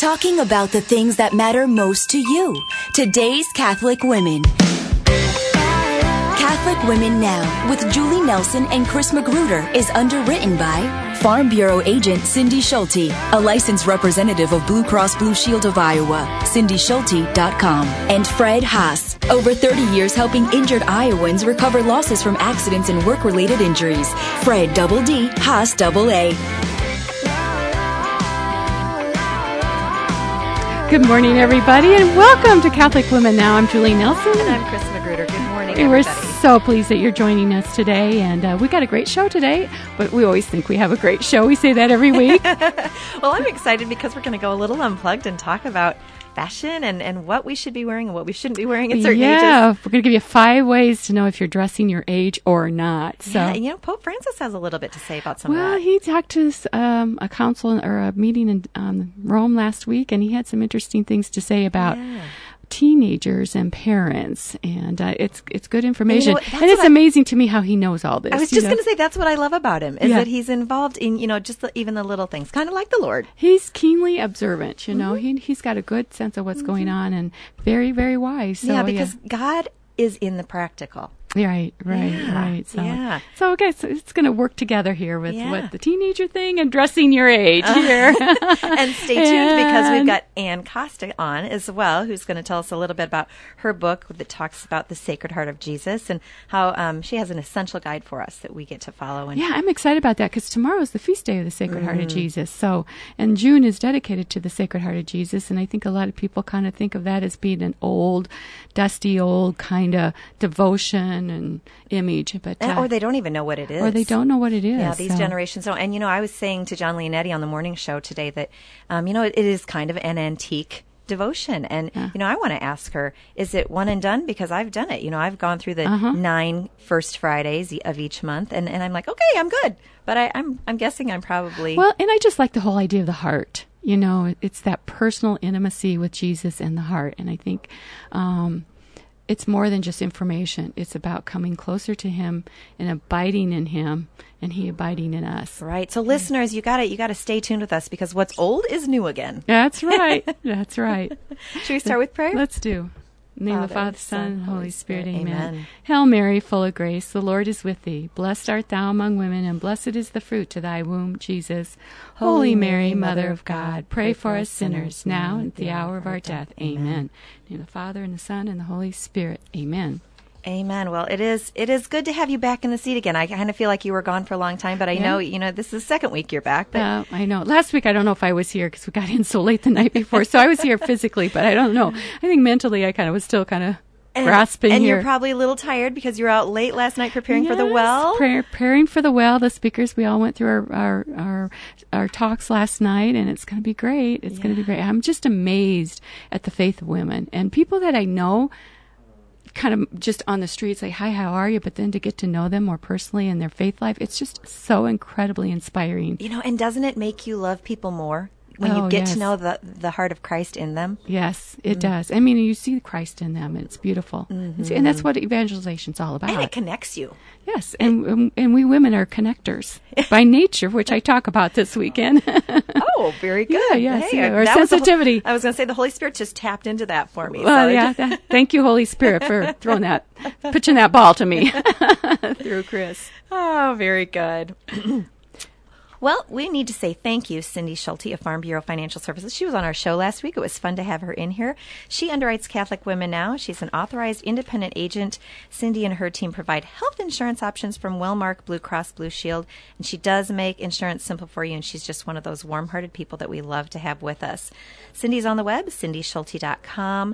talking about the things that matter most to you. Today's Catholic Women. Catholic Women Now with Julie Nelson and Chris Magruder is underwritten by Farm Bureau agent Cindy Schulte, a licensed representative of Blue Cross Blue Shield of Iowa, cindyschulte.com, and Fred Haas, over 30 years helping injured Iowans recover losses from accidents and work-related injuries. Fred Double D, Haas Double A. Good morning, everybody, and welcome to Catholic Women Now. I'm Julie Nelson. And I'm Chris Magruder. Good morning, everybody. We're so pleased that you're joining us today, and we got a great show today, but we always think we have a great show. We say that every week. Well, I'm excited because we're going to go a little unplugged and talk about fashion and what we should be wearing and what we shouldn't be wearing at certain ages. Yeah, we're going to give you 5 ways to know if you're dressing your age or not. So, yeah, you know, Pope Francis has a little bit to say about some of that. Well, he talked to a council or a meeting in Rome last week, and he had some interesting things to say about teenagers and parents, and it's good information. And it's amazing to me how he knows all this. I was just going to say that's what I love about him is that he's involved in just even the little things, kind of like the Lord. He's keenly observant. You know, he's got a good sense of what's going on and very, very wise. So, because God is in the practical. Right. So okay, so it's going to work together here with what the teenager thing and dressing your age here. And stay tuned because we've got Ann Costa on as well, who's going to tell us a little bit about her book that talks about the Sacred Heart of Jesus and how she has an essential guide for us that we get to follow. And I'm excited about that because tomorrow is the feast day of the Sacred Heart of Jesus. So, and June is dedicated to the Sacred Heart of Jesus, and I think a lot of people kind of think of that as being an old, dusty, old kind of devotion and image, but or they don't even know what it is. Or they don't know what it is. Yeah, these generations don't. And I was saying to John Leonetti on the morning show today that it is kind of an antique devotion, and I want to ask her, is it one and done? Because I've done it. I've gone through the 9 first Fridays of each month, and I'm like, okay, I'm good. But I'm guessing I'm probably and I just like the whole idea of the heart. It's that personal intimacy with Jesus and the heart, and I think it's more than just information. It's about coming closer to Him and abiding in Him, and He abiding in us. Right. So, listeners, you got to stay tuned with us because what's old is new again. That's right. That's right. Should we start with prayer? Let's do. In the name of the Father, Son, and Holy Spirit. Amen. Amen. Hail Mary, full of grace, the Lord is with thee. Blessed art thou among women, and blessed is the fruit of thy womb, Jesus. Holy Mary, Mother of God, pray for us sinners, now and at the hour of our death. Amen. In the name of the Father, and the Son, and the Holy Spirit. Amen. Amen. Well, it is good to have you back in the seat again. I kind of feel like you were gone for a long time, but I know, this is the second week you're back. But I know. Last week, I don't know if I was here because we got in so late the night before. So I was here physically, but I don't know. I think mentally I kind of was still kind of grasping and here. You're probably a little tired because you were out late last night preparing for the well. Preparing for the well. The speakers, we all went through our talks last night, and it's going to be great. It's going to be great. I'm just amazed at the faith of women and people that I know kind of just on the street say, hi, how are you? But then to get to know them more personally in their faith life, it's just so incredibly inspiring. And doesn't it make you love people more when you get to know the heart of Christ in them? Yes, it does. I mean, you see Christ in them, and it's beautiful. Mm-hmm. And that's what evangelization's all about. And it connects you. Yes, and we women are connectors by nature, which I talk about this weekend. Oh, very good. Our sensitivity. I was going to say the Holy Spirit just tapped into that for me. Well, thank you, Holy Spirit, for pitching that ball to me through Chris. Oh, very good. Well, we need to say thank you, Cindy Schulte of Farm Bureau Financial Services. She was on our show last week. It was fun to have her in here. She underwrites Catholic Women Now. She's an authorized independent agent. Cindy and her team provide health insurance options from Wellmark, Blue Cross Blue Shield, and she does make insurance simple for you, and she's just one of those warm-hearted people that we love to have with us. Cindy's on the web, cindyschulte.com,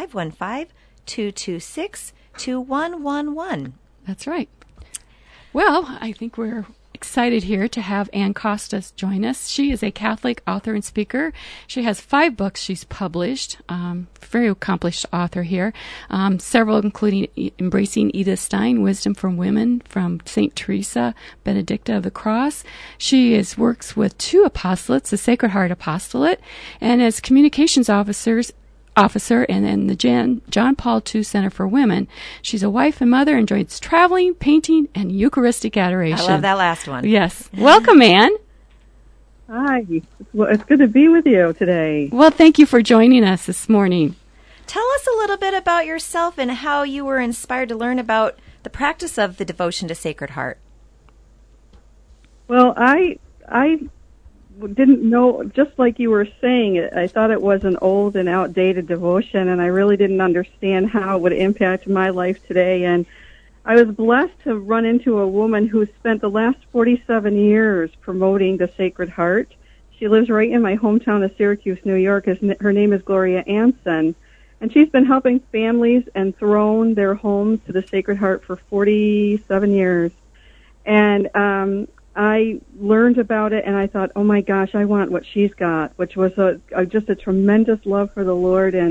515-226-2111. That's right. Well, I think we're excited here to have Ann Costa join us. She is a Catholic author and speaker. She has 5 books she's published. Very accomplished author here. Several including Embracing Edith Stein, Wisdom from Women, from St. Teresa, Benedicta of the Cross. She works with 2 apostolates, the Sacred Heart Apostolate, and as communications officer and then the John Paul II Center for Women. She's a wife and mother, enjoys traveling, painting, and Eucharistic adoration. I love that last one. Yes. Welcome, Ann. Hi. Well, it's good to be with you today. Well, thank you for joining us this morning. Tell us a little bit about yourself and how you were inspired to learn about the practice of the devotion to Sacred Heart. Well, I didn't know, just like you were saying, I thought it was an old and outdated devotion, and I really didn't understand how it would impact my life today. And I was blessed to run into a woman who spent the last 47 years promoting the Sacred Heart. She lives right in my hometown of Syracuse, New York. Her name is Gloria Anson, and she's been helping families enthrone their homes to the Sacred Heart for 47 years. And I learned about it, and I thought, oh my gosh, I want what she's got, which was just a tremendous love for the Lord and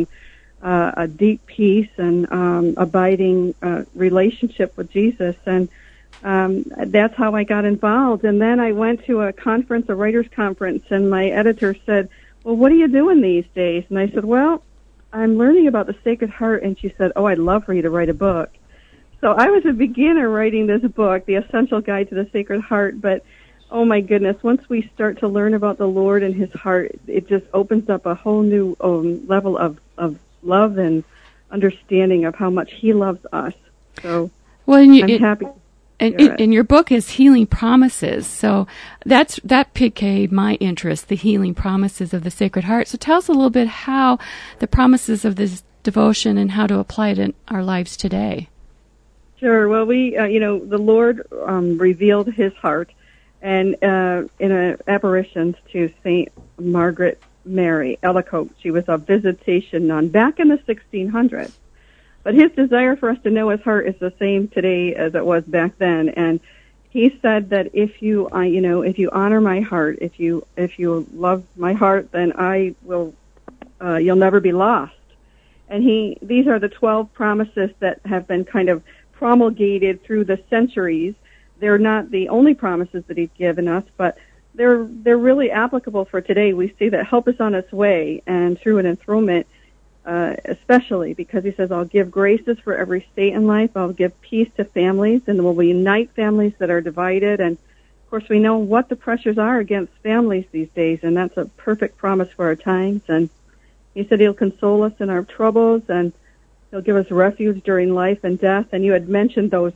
a deep peace and abiding relationship with Jesus. And that's how I got involved. And then I went to a conference, a writer's conference, and my editor said, well, what are you doing these days? And I said, well, I'm learning about the Sacred Heart. And she said, oh, I'd love for you to write a book. So I was a beginner writing this book, The Essential Guide to the Sacred Heart, but oh my goodness, once we start to learn about the Lord and His heart, it just opens up a whole new level of love and understanding of how much He loves us. So I'm happy. And your book is Healing Promises, so that piqued my interest, the healing promises of the Sacred Heart. So tell us a little bit how the promises of this devotion and how to apply it in our lives today. Sure. Well, the Lord revealed His heart, and in apparitions to Saint Margaret Mary Ellicote. She was a visitation nun back in the 1600s. But His desire for us to know His heart is the same today as it was back then. And He said that if you honor my heart, if you love my heart, then I will, you'll never be lost. And these are the 12 promises that have been kind of promulgated through the centuries. They're not the only promises that He's given us, but they're really applicable for today. We see that help is on its way, and through an enthronement, especially because He says, I'll give graces for every state in life. I'll give peace to families, and we'll unite families that are divided. And of course, we know what the pressures are against families these days, and that's a perfect promise for our times. And He said He'll console us in our troubles, and He'll give us refuge during life and death. And you had mentioned those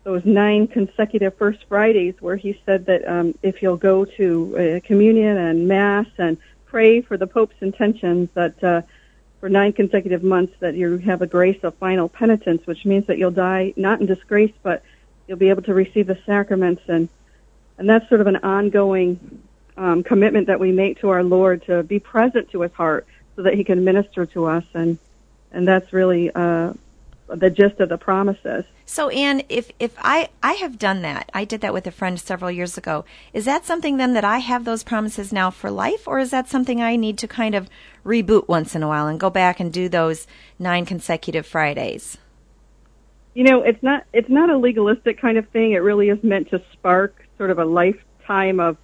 9 consecutive First Fridays where He said that if you'll go to communion and Mass and pray for the Pope's intentions, that for 9 consecutive months that you have a grace of final penitence, which means that you'll die not in disgrace, but you'll be able to receive the sacraments. And that's sort of an ongoing commitment that we make to our Lord to be present to His heart so that He can minister to us. And that's really the gist of the promises. So, Anne, if I have done that, I did that with a friend several years ago, is that something then that I have those promises now for life, or is that something I need to kind of reboot once in a while and go back and do those 9 consecutive Fridays? It's not a legalistic kind of thing. It really is meant to spark sort of a lifetime of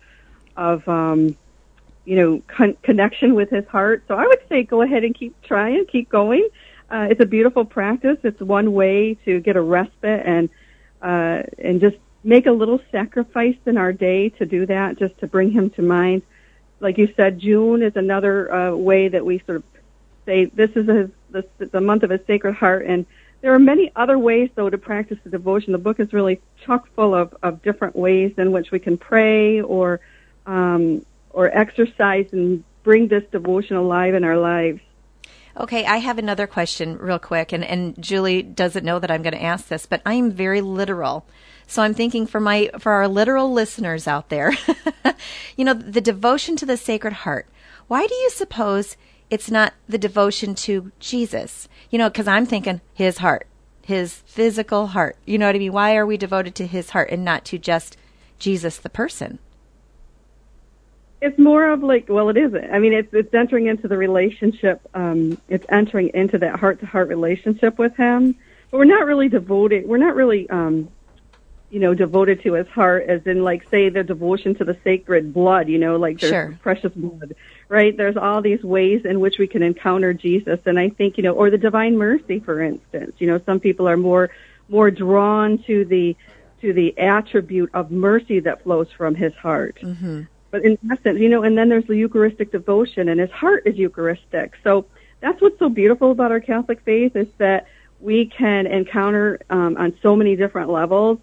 connection with His heart. So I would say go ahead and keep trying, keep going. It's a beautiful practice. It's one way to get a respite and just make a little sacrifice in our day to do that, just to bring Him to mind. Like you said, June is another way that we sort of say this is the month of His Sacred Heart. And there are many other ways, though, to practice the devotion. The book is really chock full of different ways in which we can pray or exercise and bring this devotion alive in our lives. Okay, I have another question real quick, and Julie doesn't know that I'm going to ask this, but I am very literal. So I'm thinking for our literal listeners out there, the devotion to the Sacred Heart. Why do you suppose it's not the devotion to Jesus? Because I'm thinking His heart, His physical heart. You know what I mean? Why are we devoted to His heart and not to just Jesus the person? It's more of it isn't. I mean, it's entering into the relationship. It's entering into that heart-to-heart relationship with Him. But we're not really devoted. We're not really, devoted to His heart, as in, say, the devotion to the sacred blood. There's Sure. Precious blood, right? There's all these ways in which we can encounter Jesus, and I think, or the Divine Mercy, for instance. Some people are more drawn to the attribute of mercy that flows from His heart. Mm-hmm. But in essence, and then there's the Eucharistic devotion, and his heart is Eucharistic. So that's what's so beautiful about our Catholic faith, is that we can encounter on so many different levels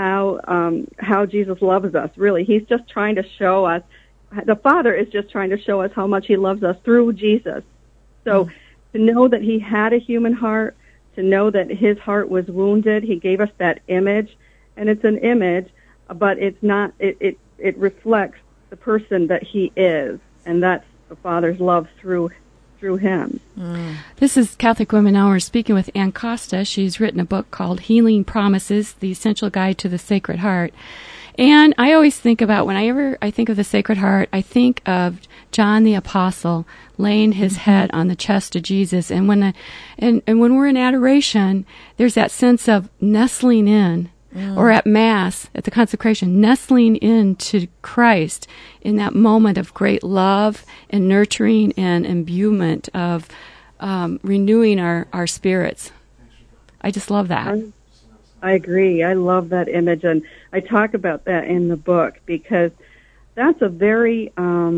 how Jesus loves us. Really, he's just trying to show us. The Father is just trying to show us how much he loves us through Jesus. So to know that he had a human heart, to know that his heart was wounded, he gave us that image, and it's an image, but it's not. It reflects the person that he is, and that's the Father's love through him. This is Catholic Women Now. We're speaking with Ann Costa. She's written a book called Healing Promises, The Essential Guide to the Sacred Heart. And I always think about, whenever I think of the Sacred Heart, I think of John the Apostle laying his head on the chest of Jesus. And when we're in adoration, there's that sense of nestling in, or at Mass, at the consecration, nestling into Christ in that moment of great love and nurturing and imbuement of renewing our spirits. I just love that. I agree. I love that image, and I talk about that in the book because that's a very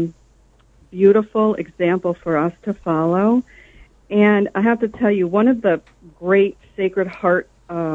beautiful example for us to follow. And I have to tell you, one of the great Sacred Heart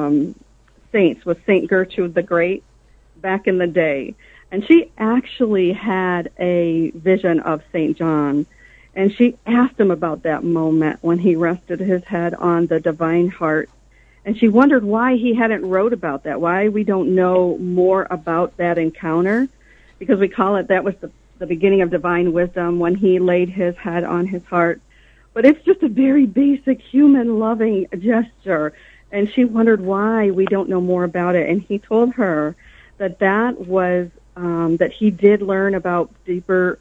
saints was Saint Gertrude the Great back in the day. And she actually had a vision of Saint John. And she asked him about that moment when he rested his head on the divine heart. And she wondered why he hadn't wrote about that, why we don't know more about that encounter, because we call it, that was the beginning of divine wisdom, when he laid his head on his heart. But it's just a very basic human loving gesture. And she wondered why we don't know more about it. And he told her that was, that he did learn about deeper,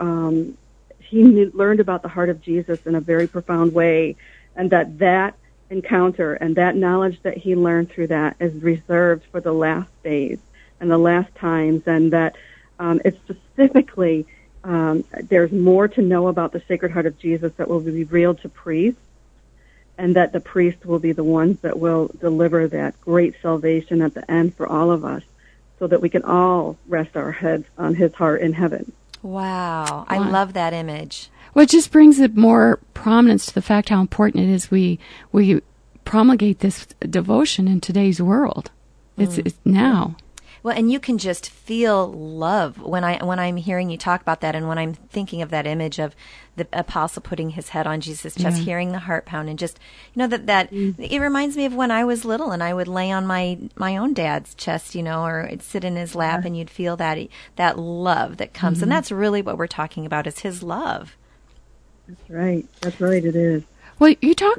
learned about the heart of Jesus in a very profound way, and that encounter and that knowledge that he learned through that is reserved for the last days and the last times, and that it's specifically, there's more to know about the Sacred Heart of Jesus that will be revealed to priests, and that the priests will be the ones that will deliver that great salvation at the end for all of us, so that we can all rest our heads on his heart in heaven. Wow. I love that image. Well, it just brings it more prominence to the fact how important it is we promulgate this devotion in today's world. It's now. Well, and you can just feel love when I'm hearing you talk about that, and when I'm thinking of that image of the apostle putting his head on Jesus' chest, hearing the heart pound, and just, that it reminds me of when I was little and I would lay on my own dad's chest, or I'd sit in his lap, and you'd feel that love that comes. And that's really what we're talking about, is his love. That's right. It is. Well,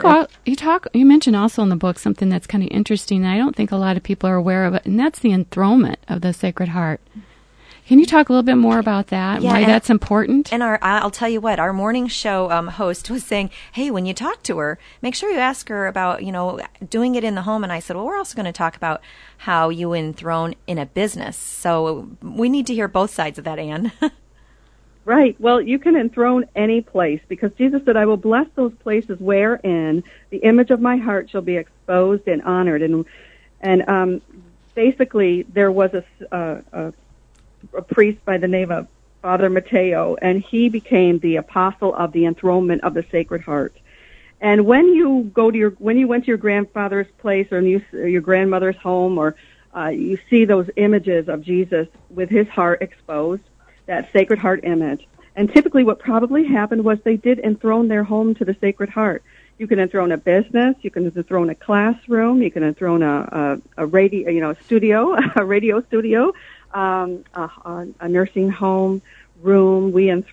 you mentioned also in the book something that's kind of interesting, and I don't think a lot of people are aware of it, and that's the enthronement of the Sacred Heart. Can you talk a little bit more about that, why that's important? And I'll tell you what, our morning show host was saying, hey, when you talk to her, make sure you ask her about, doing it in the home. And I said, well, we're also going to talk about how you enthrone in a business. So we need to hear both sides of that, Anne. Right. Well, you can enthrone any place, because Jesus said, I will bless those places wherein the image of my heart shall be exposed and honored. And basically, there was a priest by the name of Father Mateo, and he became the apostle of the enthronement of the Sacred Heart. And when you went to your grandfather's place, or your grandmother's home, or you see those images of Jesus with his heart exposed, that Sacred Heart image. And typically what probably happened was they did enthrone their home to the Sacred Heart. You can enthrone a business, you can enthrone a classroom, you can enthrone a radio, studio, a radio studio, a nursing home room. We have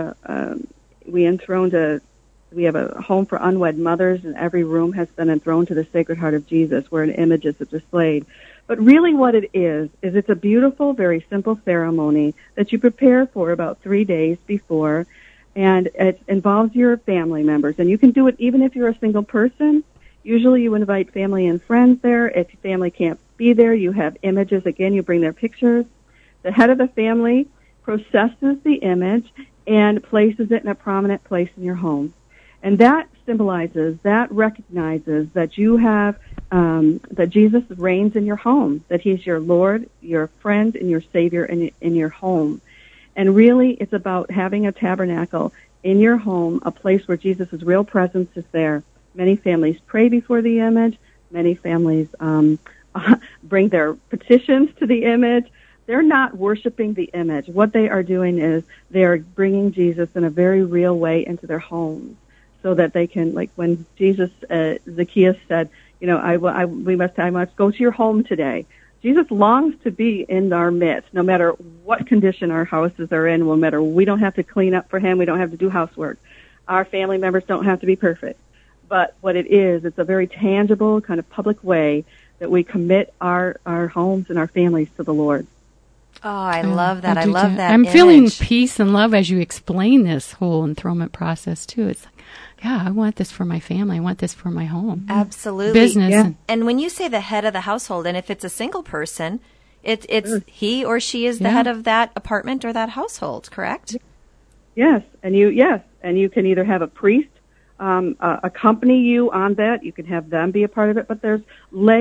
a home for unwed mothers, and every room has been enthroned to the Sacred Heart of Jesus, where an image is displayed. But really what it is it's a beautiful, very simple ceremony that you prepare for about 3 days before, and it involves your family members. And you can do it even if you're a single person. Usually you invite family and friends there. If your family can't be there, you have images. Again, you bring their pictures. The head of the family processes the image and places it in a prominent place in your home. And that recognizes that you have, that Jesus reigns in your home, that he's your Lord, your friend, and your Savior in your home. And really, it's about having a tabernacle in your home, a place where Jesus' real presence is there. Many families pray before the image. Many families bring their petitions to the image. They're not worshiping the image. What they are doing is they are bringing Jesus in a very real way into their homes, so that they can, like when Jesus, Zacchaeus said, I must go to your home today. Jesus longs to be in our midst, no matter what condition our houses are in, no matter, we don't have to clean up for him, we don't have to do housework. Our family members don't have to be perfect. But what it is, it's a very tangible, kind of public way that we commit our homes and our families to the Lord. Oh, I love that. I love that I'm image. feeling peace and love as you explain this whole enthronement process, too. It's like, yeah, I want this for my family. I want this for my home. Absolutely. Business. Yeah. And when you say the head of the household, and if it's a single person, it's he or she is the head of that apartment or that household, correct? Yes, and you can either have a priest accompany you on that. You can have them be a part of it, but there's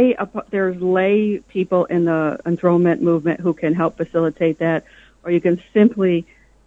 lay people in the enthronement movement who can help facilitate that, or you can simply,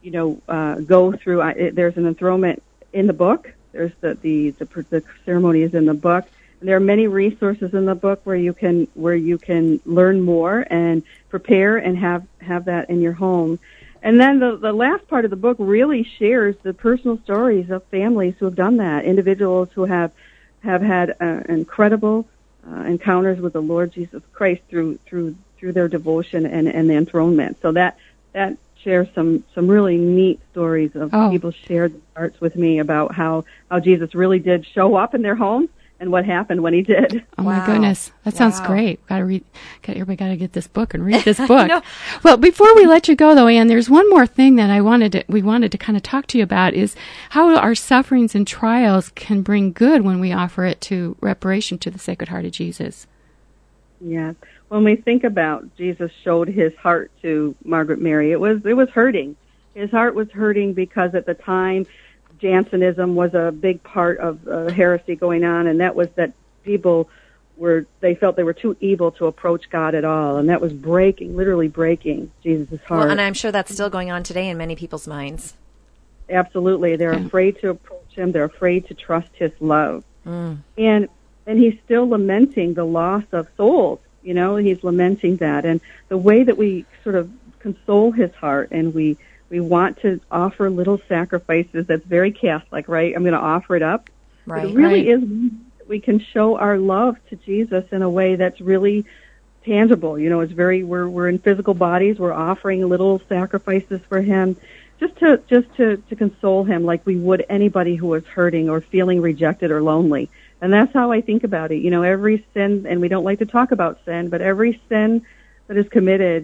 go through. There's an enthronement in the book. There's the ceremony is in the book, and there are many resources in the book where you can learn more and prepare and have that in your home. And then the last part of the book really shares the personal stories of families who have done that, individuals who have had incredible encounters with the Lord Jesus Christ through their devotion and the enthronement. So that shares some really neat stories of people shared their hearts with me about how Jesus really did show up in their homes and what happened when he did. Oh my goodness, that sounds great. Everybody got to get this book and read this book. I know. Well, before we let you go, though, Ann, there's one more thing that we wanted to kind of talk to you about is how our sufferings and trials can bring good when we offer it to reparation to the Sacred Heart of Jesus. Yeah, when we think about Jesus showed his heart to Margaret Mary, it was hurting. His heart was hurting because at the time Jansenism was a big part of heresy going on, and that was that people they felt they were too evil to approach God at all, and that was literally breaking Jesus' heart. Well, and I'm sure that's still going on today in many people's minds. Absolutely. They're afraid to approach him. They're afraid to trust his love. And he's still lamenting the loss of souls. He's lamenting that. And the way that we sort of console his heart, and we want to offer little sacrifices, that's very Catholic, right? I'm going to offer it up. Right. But it really is, we can show our love to Jesus in a way that's really tangible. It's we're in physical bodies. We're offering little sacrifices for him just to console him like we would anybody who was hurting or feeling rejected or lonely. And that's how I think about it. Every sin, and we don't like to talk about sin, but every sin that is committed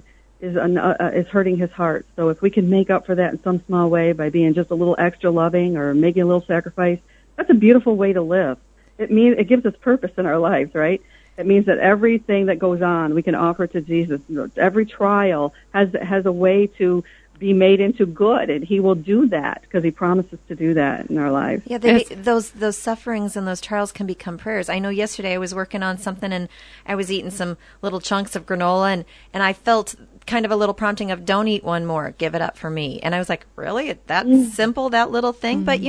is hurting his heart. So if we can make up for that in some small way by being just a little extra loving or making a little sacrifice, that's a beautiful way to live. It gives us purpose in our lives, right? It means that everything that goes on, we can offer to Jesus. Every trial has a way to be made into good, and he will do that because he promises to do that in our lives. Yeah, those sufferings and those trials can become prayers. I know yesterday I was working on something and I was eating some little chunks of granola and I felt kind of a little prompting of don't eat one more, give it up for me. And I was like, really? That simple, that little thing? But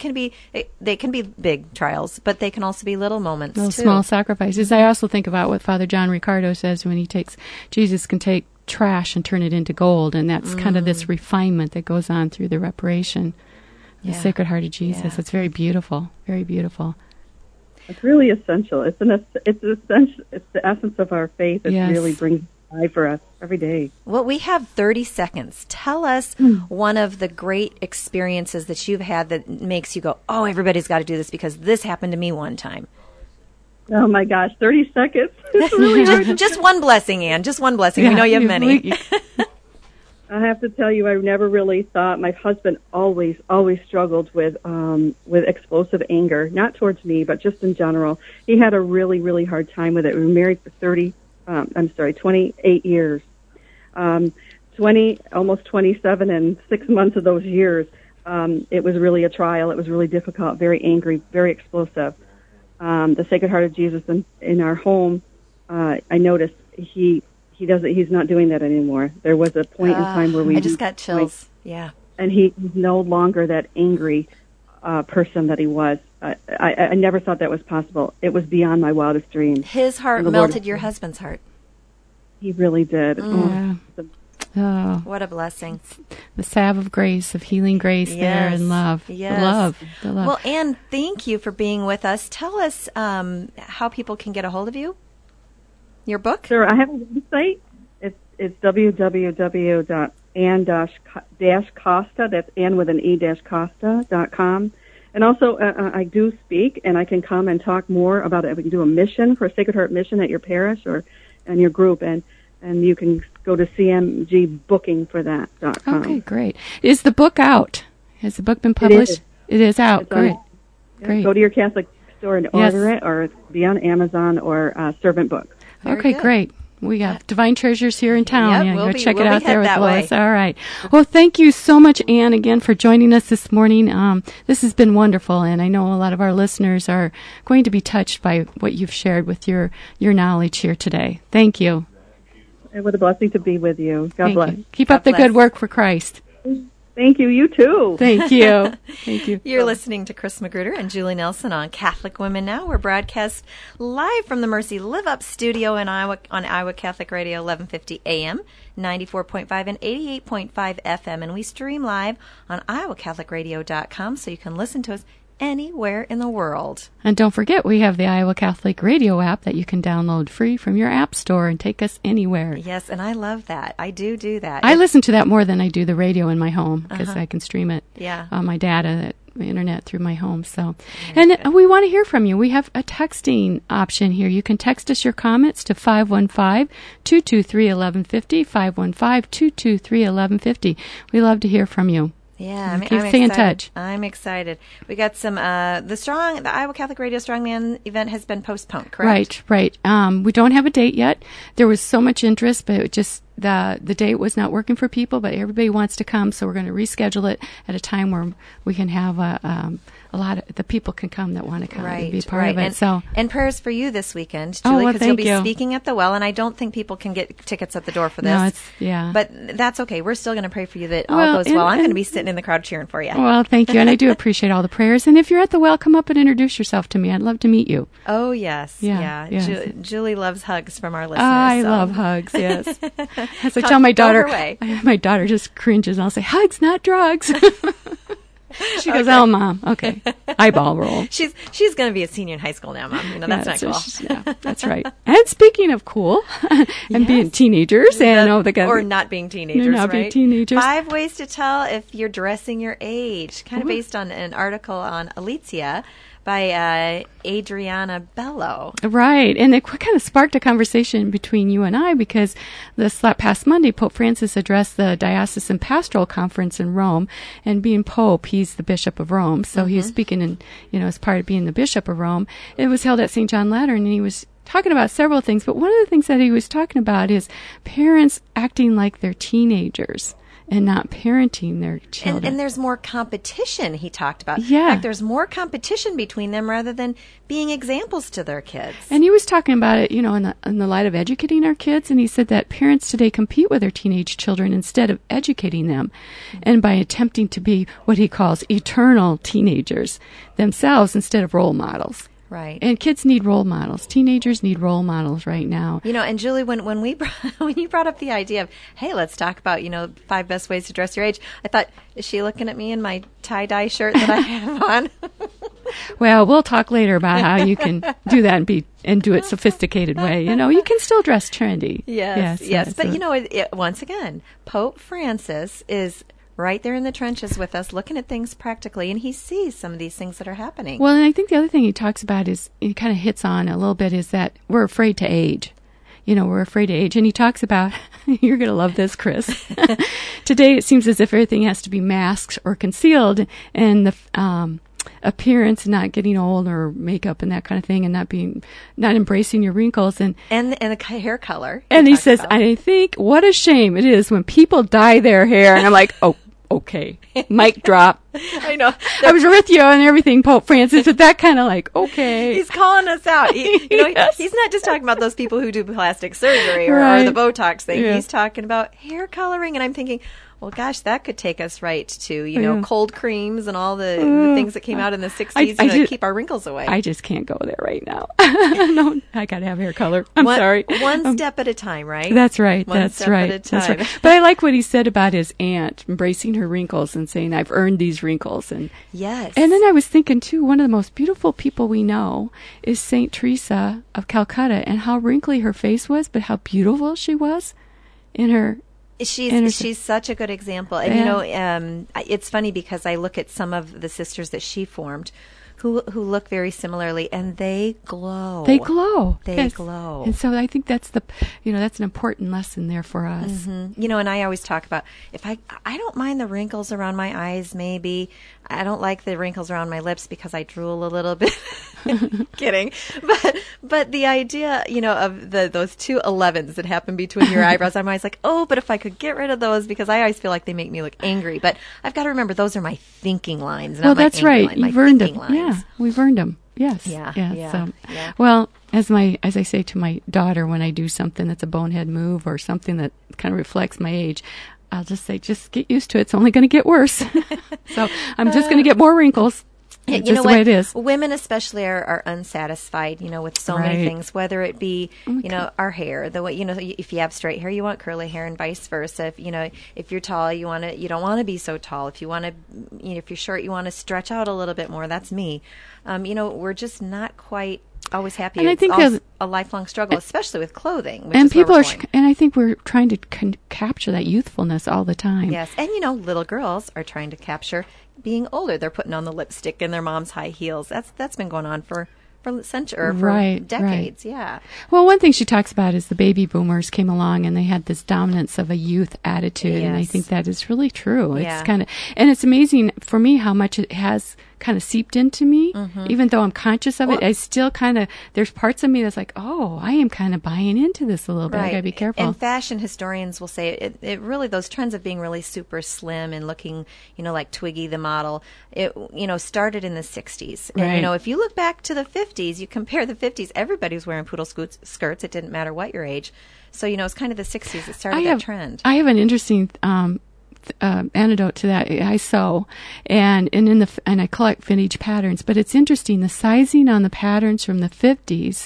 they can be big trials, but they can also be little moments little too. Small sacrifices. I also think about what Father John Ricardo says when Jesus can take trash and turn it into gold, and that's kind of this refinement that goes on through the reparation. The Sacred Heart of Jesus. Yeah. It's very beautiful. Very beautiful. It's really essential. It's essential. It's the essence of our faith. It really brings life for us every day. Well, we have 30 seconds. Tell us one of the great experiences that you've had that makes you go, oh, everybody's got to do this because this happened to me one time. Oh, my gosh, 30 seconds? It's really hard. Just one blessing, Ann. Just one blessing. We know you have many. I have to tell you, I never really thought. My husband always struggled with explosive anger, not towards me, but just in general. He had a really, really hard time with it. We were married for 28 years. almost 27 and 6 months of those years. It was really a trial. It was really difficult, very angry, very explosive. The Sacred Heart of Jesus in our home, I noticed he's not doing that anymore. There was a point in time where I just got chills. Yeah. And he's no longer that angry person that he was. I never thought that was possible. It was beyond my wildest dreams. His heart melted your husband's heart. He really did. Oh, what a blessing. The salve of grace, of healing grace there, and love. Yes. The love. Well, Anne, thank you for being with us. Tell us how people can get a hold of you. Your book? Sure. I have a website. It's www.ann-costa, that's Ann with an E-Costa.com. And also, I do speak, and I can come and talk more about it. We can do a mission for a Sacred Heart mission at your parish or in your group, and you can go to cmgbooking.com. Okay, great. Is the book out? Has the book been published? It is out. Great. Great. Go to your Catholic store and order it, or it's be on Amazon or Servant Books. Okay, great. We got Divine Treasures here in town. Yep, go check it out there with Lois. All right. Well, thank you so much, Anne, again, for joining us this morning. This has been wonderful, and I know a lot of our listeners are going to be touched by what you've shared with your knowledge here today. Thank you. It was a blessing to be with you. God bless. Keep up the good work for Christ. Thank you. You too. Thank you. Thank you. You're listening to Chris Magruder and Julie Nelson on Catholic Women Now. We're broadcast live from the Mercy Live Up studio in Iowa on Iowa Catholic Radio, 1150 AM, 94.5 and 88.5 FM. And we stream live on iowacatholicradio.com, so you can listen to us anywhere in the world. And don't forget, we have the Iowa Catholic Radio app that you can download free from your app store and take us anywhere. Yes, and I love that. I do that. I listen to that more than I do the radio in my home because I can stream it on my data, the internet through my home. So, and we want to hear from you. We have a texting option here. You can text us your comments to 515-223-1150, 515-223-1150. We love to hear from you. Yeah, stay in touch. I'm excited. We got some the Iowa Catholic Radio Strongman event has been postponed, correct? Right. We don't have a date yet. There was so much interest, but it just the date was not working for people. But everybody wants to come, so we're going to reschedule it at a time where we can have a lot of the people can come that want to come and be part of it. And prayers for you this weekend, Julie, because you'll be speaking at the Well, and I don't think people can get tickets at the door for this. No, but that's okay. We're still going to pray for you that all goes well. I'm going to be sitting in the crowd cheering for you. Well, thank you, and I do appreciate all the prayers. And if you're at the Well, come up and introduce yourself to me. I'd love to meet you. Oh yes, Julie loves hugs from our listeners. I love hugs. Yes, as I tell my daughter, my daughter just cringes. And I'll say, "Hugs, not drugs." She goes, "Oh, Mom, okay." Eyeball roll. She's going to be a senior in high school now, Mom. That's not cool. That's right. And speaking of cool, and being teenagers, or not being teenagers, being teenagers. 5 ways to tell if you're dressing your age, kind of based on an article on Aletheia by Adriana Bello. Right. And it kind of sparked a conversation between you and I because this past Monday, Pope Francis addressed the Diocesan Pastoral Conference in Rome. And being Pope, he's the Bishop of Rome. So he's speaking as part of being the Bishop of Rome. It was held at St. John Lateran, and he was talking about several things. But one of the things that he was talking about is parents acting like they're teenagers and not parenting their children. And there's more competition, he talked about. Yeah. In fact, there's more competition between them rather than being examples to their kids. And he was talking about it, in the light of educating our kids, and he said that parents today compete with their teenage children instead of educating them, and by attempting to be what he calls eternal teenagers themselves instead of role models. Right. And kids need role models. Teenagers need role models right now. And Julie, when you brought up the idea of, hey, let's talk about, 5 best ways to dress your age, I thought, is she looking at me in my tie-dye shirt that I have on? Well, we'll talk later about how you can do that and do it sophisticated way. You can still dress trendy. Yes. But, once again, Pope Francis is right there in the trenches with us, looking at things practically, and he sees some of these things that are happening. Well, and I think the other thing he talks about he kind of hits on a little bit is that we're afraid to age. We're afraid to age. And he talks about, you're going to love this, Chris. Today it seems as if everything has to be masked or concealed, and the appearance, not getting old, or makeup and that kind of thing, and not embracing your wrinkles and the hair color. And he says, I think what a shame it is when people dye their hair. And I'm like, oh, okay, mic drop. I know. I was with you and everything, Pope Francis, but that kind of like, okay. He's calling us out. He's not just talking about those people who do plastic surgery or the Botox thing. Yes. He's talking about hair coloring, and I'm thinking, Well, gosh, that could take us right to, cold creams and all the things that came out in the 60s to keep our wrinkles away. I just can't go there right now. No, I got to have hair color. I'm sorry. One step at a time, right? That's right. One step at a time. That's right. But I like what he said about his aunt embracing her wrinkles and saying, I've earned these wrinkles. And yes. And then I was thinking, too, one of the most beautiful people we know is St. Teresa of Calcutta, and how wrinkly her face was, but how beautiful she was in her... She's such a good example. And, it's funny because I look at some of the sisters that she formed who look very similarly, and they glow. They glow. They glow. And so I think that's that's an important lesson there for us. Mm-hmm. And I always talk about, if I don't mind the wrinkles around my eyes, maybe. I don't like the wrinkles around my lips because I drool a little bit. Kidding. But the idea, of those two 11s that happen between your eyebrows, I'm always like, oh, but if I could get rid of those, because I always feel like they make me look angry. But I've got to remember, those are my thinking lines, not my that's right. You've earned them. Lines. Yeah, we've earned them. Yes. Yeah. Well, as I say to my daughter, when I do something that's a bonehead move or something that kind of reflects my age, I'll just say, just get used to it. It's only going to get worse. So I'm just going to get more wrinkles. It's just the way it is. Women especially are unsatisfied, with so many things, whether it be, our hair, the way, if you have straight hair, you want curly hair, and vice versa. If you're tall, you don't want to be so tall. If you want to, if you're short, you want to stretch out a little bit more. That's me. We're just not quite always happy. And I think it's a lifelong struggle, especially with clothing. Which and is people and I think we're trying to capture that youthfulness all the time. Yes, and little girls are trying to capture being older. They're putting on the lipstick and their mom's high heels. That's been going on for decades. Right. Yeah. Well, one thing she talks about is the baby boomers came along and they had this dominance of a youth attitude, and I think that is really true. It's kind of, and it's amazing for me how much it has kind of seeped into me. Even though I'm conscious of it, I still kind of, there's parts of me that's like, oh, I am kind of buying into this a little bit. I gotta be careful. And fashion historians will say it really, those trends of being really super slim and looking, like Twiggy the model, it, started in the 60s. And, if you look back to the 50s, you compare the 50s, everybody was wearing poodle skirts. It didn't matter what your age. So, it's kind of the 60s that started that trend. I have an interesting antidote to that. I sew and I collect vintage patterns, but it's interesting. The sizing on the patterns from the 50s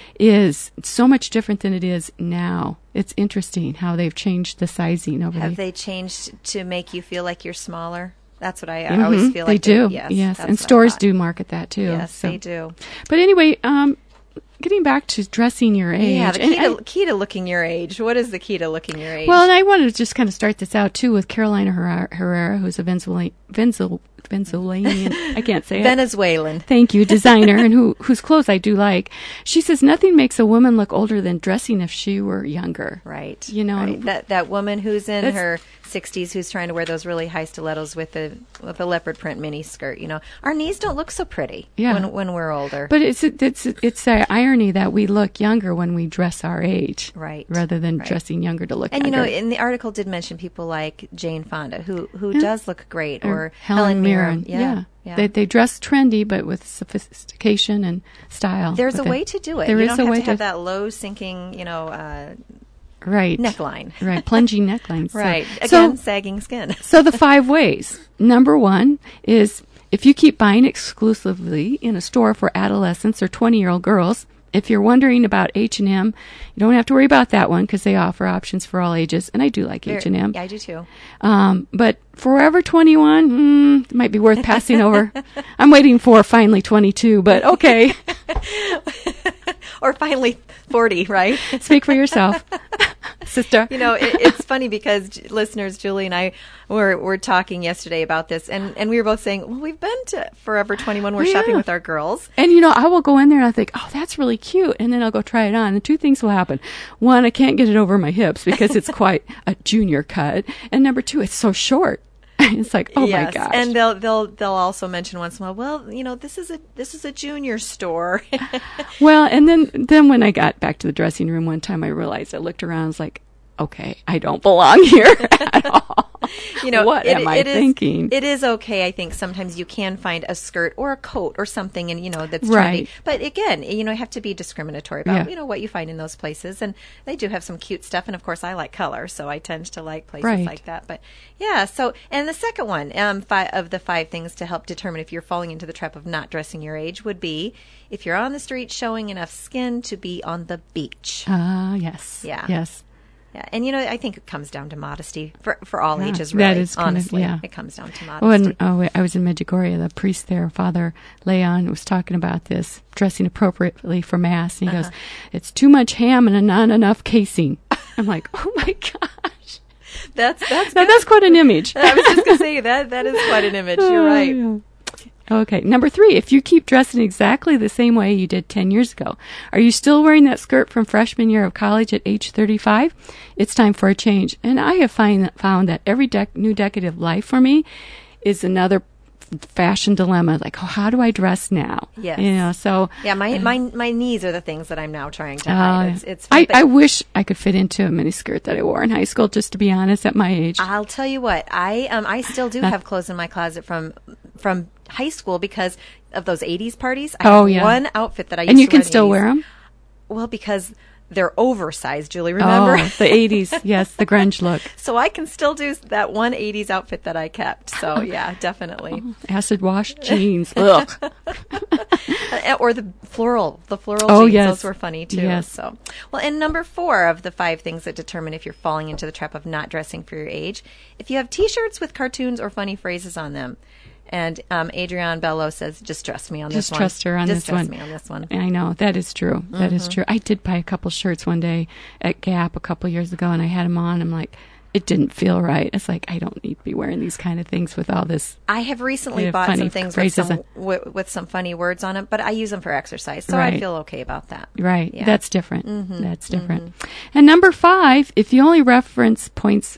is so much different than it is now. It's interesting how they've changed the sizing over. Have they changed to make you feel like you're smaller? That's what I always feel like. They do. Yes. And stores do market that too. Yes, they do. But anyway, getting back to dressing your age. Yeah, the key to looking your age. What is the key to looking your age? Well, and I wanted to just kind of start this out, too, with Carolina Herrera, who's a Venezuelan, I can't say it. Venezuelan. Thank you, designer, and whose clothes I do like. She says nothing makes a woman look older than dressing if she were younger. Right. Right. That woman who's in her 60s who's trying to wear those really high stilettos with a leopard print mini skirt. Our knees don't look so pretty when we're older. But it's the irony that we look younger when we dress our age, right? Rather than dressing younger to look younger. And in the article did mention people like Jane Fonda who does look great, or Helen Mirren. Yeah. They dress trendy, but with sophistication and style. There's a way to do it. You don't have to have that low sinking, neckline. Right, plunging necklines. Right. Again, sagging skin. So the 5 ways. Number 1 is if you keep buying exclusively in a store for adolescents or 20-year-old girls, if you're wondering about H&M, you don't have to worry about that one because they offer options for all ages, and I do like H&M. Yeah, I do too. But Forever 21, it might be worth passing over. I'm waiting for finally 22, but okay. Or finally 40, right? Speak for yourself, sister. It's funny because listeners, Julie and I were talking yesterday about this, and we were both saying, well, we've been to Forever 21. We're shopping with our girls. And, I will go in there and I think, oh, that's really cute. And then I'll go try it on. And 2 things will happen. 1, I can't get it over my hips because it's quite a junior cut. And number 2, it's so short. It's like, oh my gosh. And they'll also mention once in a while, well, this is a junior store. Well, and then when I got back to the dressing room one time, I realized I looked around, I was like, okay, I don't belong here at all. What am I thinking? It is okay. I think sometimes you can find a skirt or a coat or something, and that's right. trendy. But again, you have to be discriminatory about what you find in those places, and they do have some cute stuff. And of course, I like color, so I tend to like places like that. But yeah. So, and the second one, 5 of the 5 things to help determine if you're falling into the trap of not dressing your age would be if you're on the street showing enough skin to be on the beach. Yes. Yeah. Yes. Yeah, and I think it comes down to modesty for all ages. Really, that is honestly, it comes down to modesty. I was in Medjugorje. The priest there, Father Leon, was talking about this dressing appropriately for mass, and he goes, "It's too much ham and not enough casing." I'm like, "Oh my gosh, that's quite an image." I was just going to say that is quite an image. You're right. Yeah. Okay, number 3, if you keep dressing exactly the same way you did 10 years ago, are you still wearing that skirt from freshman year of college at age 35? It's time for a change. And I have found that every new decade of life for me is another fashion dilemma. Like, how do I dress now? Yes. So... Yeah, my knees are the things that I'm now trying to hide. It's I wish I could fit into a miniskirt that I wore in high school, just to be honest, at my age. I'll tell you what, I still do have clothes in my closet from high school because of those 80s parties. I have one outfit that I used to wear. And you can still wear them? Well, because they're oversized, Julie, remember? Oh, the 80s, yes, the grunge look. So I can still do that one 80s outfit that I kept. So, yeah, definitely. Acid wash jeans. Ugh. Or the floral jeans. Yes. Those were funny, too. Yes. So, well, and number 4 of the 5 things that determine if you're falling into the trap of not dressing for your age, if you have T-shirts with cartoons or funny phrases on them. And Adrienne Bello says, just trust me on this one. Just trust her on this one. Just trust me on this one. I know. That is true. That is true. I did buy a couple shirts one day at Gap a couple years ago, and I had them on. I'm like, it didn't feel right. It's like, I don't need to be wearing these kind of things with all this. I have recently bought some things with some funny words on them, but I use them for exercise, so I feel okay about that. Right. Yeah. That's different. That's different. And number 5, if your only reference points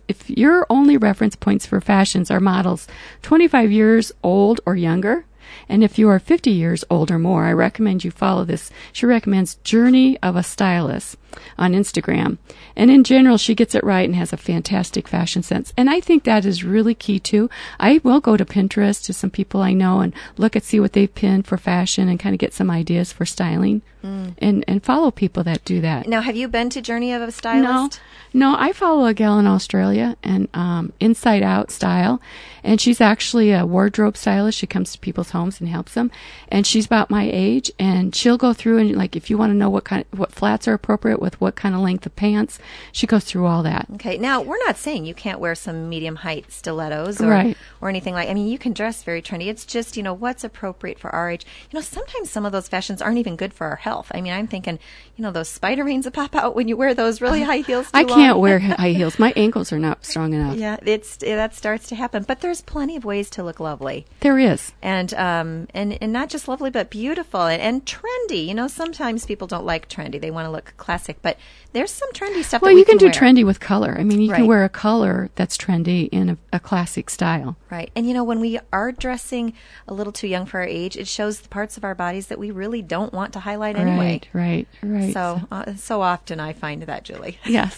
for fashions are models 25 years old or younger, and if you are 50 years old or more, I recommend you follow this. She recommends Journey of a Stylist on Instagram. And in general, she gets it right and has a fantastic fashion sense. And I think that is really key, too. I will go to Pinterest to some people I know and see what they've pinned for fashion and kind of get some ideas for styling and follow people that do that. Now, have you been to Journey of a Stylist? No, I follow a gal in Australia and Inside Out Style, and she's actually a wardrobe stylist. She comes to people's homes and helps them, and she's about my age, and she'll go through and, like, if you want to know what flats are appropriate with what kind of length of pants, she goes through all that. Okay, now we're not saying you can't wear some medium height stilettos or anything like. I mean, you can dress very trendy. It's just what's appropriate for our age. Sometimes some of those fashions aren't even good for our health. I mean, I'm thinking those spider veins that pop out when you wear those really high heels. I can't wear high heels. My ankles are not strong enough. Yeah, that starts to happen. But there's plenty of ways to look lovely. There is, and not just lovely, but beautiful and trendy. Sometimes people don't like trendy; they want to look classic. But there's some trendy stuff. Well, that you can do wear. trendy with color. I mean, you can wear a color that's trendy in a classic style. Right, and when we are dressing a little too young for our age, it shows the parts of our bodies that we really don't want to highlight anyway. Right. So often I find that, Julie. Yes.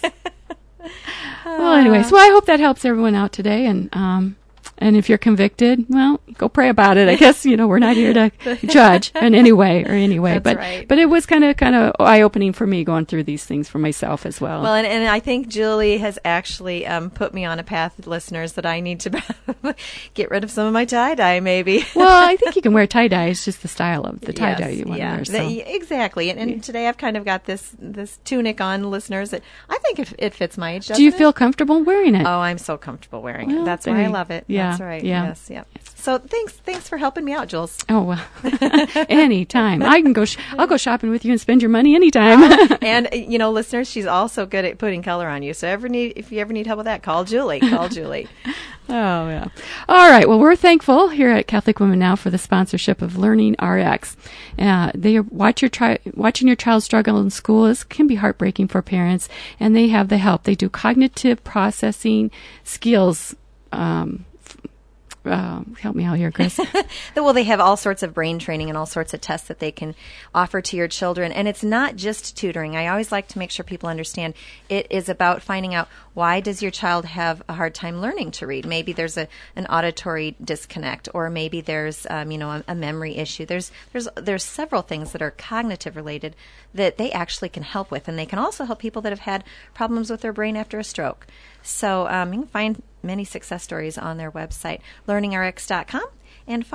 Well, anyway, so I hope that helps everyone out today, and if you're convicted, well, go pray about it. I guess we're not here to judge in any way. That's but right. But it was kind of eye opening for me going through these things for myself as well. Well, and I think Julie has actually put me on a path, listeners, that I need to get rid of some of my tie dye, maybe. Well, I think you can wear tie dye. It's just the style of the tie dye you want to wear. So. Exactly. And today I've kind of got this tunic on, listeners, that I think it fits my age. Do you feel comfortable wearing it? Oh, I'm so comfortable wearing it. That's why I love it. Yeah. That's right. Yeah. Yes. Yeah. So thanks for helping me out, Jules. Oh, well, anytime. I can go. I'll go shopping with you and spend your money anytime. And listeners, she's also good at putting color on you. So if you ever need help with that, call Julie. Call Julie. Oh, yeah. All right. Well, we're thankful here at Catholic Women Now for the sponsorship of Learning RX. They watching your child struggle in school can be heartbreaking for parents, and they have the help. They do cognitive processing skills help me out here, Chris. Well, they have all sorts of brain training and all sorts of tests that they can offer to your children. And it's not just tutoring. I always like to make sure people understand it is about finding out, why does your child have a hard time learning to read? Maybe there's an auditory disconnect, or maybe there's a memory issue. There's several things that are cognitive related that they actually can help with, and they can also help people that have had problems with their brain after a stroke. So you can find many success stories on their website, learningrx.com, and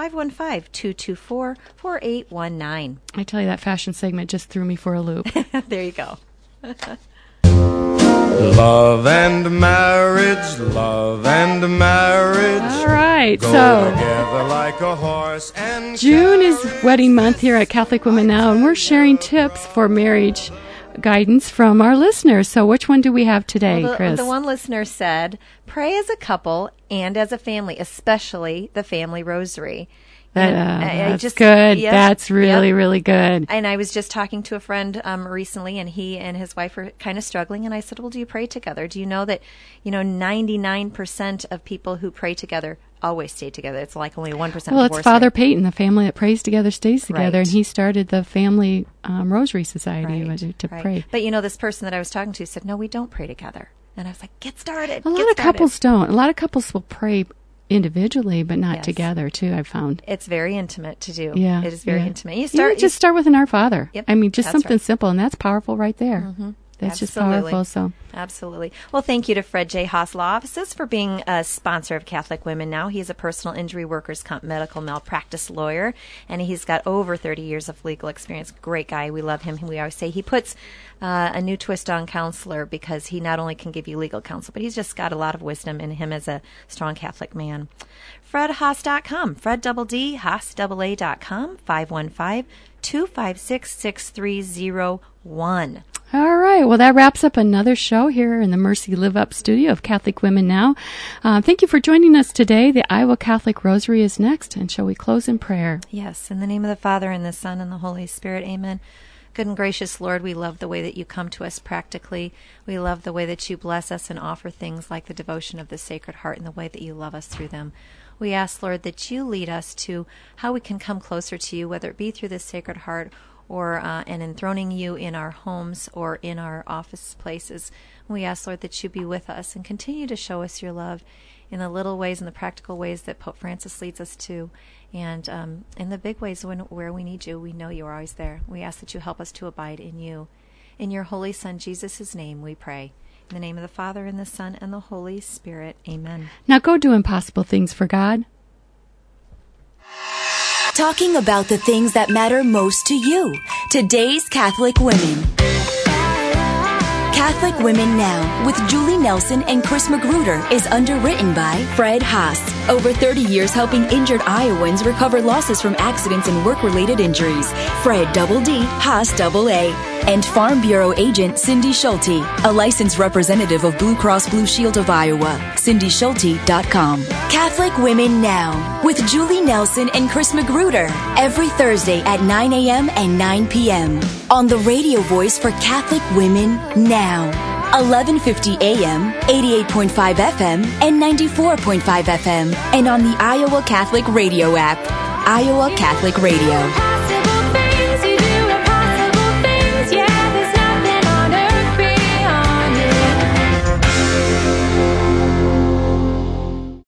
515-224-4819. I tell you, that fashion segment just threw me for a loop. There you go. Love and marriage, love and marriage. All right, go so together like a horse and June is wedding month here at Catholic Women Now, and we're sharing tips for marriage guidance from our listeners. So which one do we have today, Chris? The one listener said, pray as a couple and as a family, especially the family rosary. That's good. Yep, that's really good. And I was just talking to a friend recently, and he and his wife are kind of struggling. And I said, well, do you pray together? Do you know that 99% of people who pray together always stay together? It's like only 1% Well, it's Father rate. Peyton, the family that prays together stays together, Right. and he started the Family Rosary Society to pray. But this person that I was talking to said, no, we don't pray together. And I was like, get started. A lot of couples don't. A lot of couples will pray individually, but not Yes. together, too, I've found. It's very intimate to do. Yeah. It is very intimate. You just start with an Our Father. Yep, I mean, just that's something right. simple, and that's powerful right there. Mm-hmm. That's just Absolutely. powerful. So, Absolutely. Well, thank you to Fred J. Haas Law Offices for being a sponsor of Catholic Women Now. He is a personal injury workers' comp medical malpractice lawyer, and he's got over 30 years of legal experience. Great guy. We love him. We always say he puts a new twist on counselor, because he not only can give you legal counsel, but he's just got a lot of wisdom in him as a strong Catholic man. FredHaas.com, Fred double D, HaasAA.com, 515-256-6301. all right. Well, that wraps up another show here in the Mercy Live Up studio of Catholic Women Now. Thank you for joining us today. The Iowa Catholic Rosary is next, and shall we close in prayer? Yes, in the name of the Father, and the Son, and the Holy Spirit, amen. Good and gracious Lord, we love the way that you come to us practically. We love the way that you bless us and offer things like the devotion of the Sacred Heart, and the way that you love us through them. We ask, Lord, that you lead us to how we can come closer to you, whether it be through the Sacred Heart or and enthroning you in our homes or in our office places. We ask, Lord, that you be with us and continue to show us your love in the little ways and the practical ways that Pope Francis leads us to, and in the big ways where we need you. We know you are always there. We ask that you help us to abide in you. In your Holy Son, Jesus' name, we pray. In the name of the Father, and the Son, and the Holy Spirit. Amen. Now go do impossible things for God. Talking about the things that matter most to you. Today's Catholic Women. Catholic Women Now with Julie Nelson and Chris Magruder is underwritten by Fred Haas. Over 30 years helping injured Iowans recover losses from accidents and work-related injuries. Fred Double D, Haas Double A. And Farm Bureau agent Cindy Schulte, a licensed representative of Blue Cross Blue Shield of Iowa. CindySchulte.com. Catholic Women Now with Julie Nelson and Chris Magruder every Thursday at 9 a.m. and 9 p.m. on the radio voice for Catholic Women Now. 1150 AM, 88.5 FM, and 94.5 FM, and on the Iowa Catholic Radio app. Iowa Catholic Radio.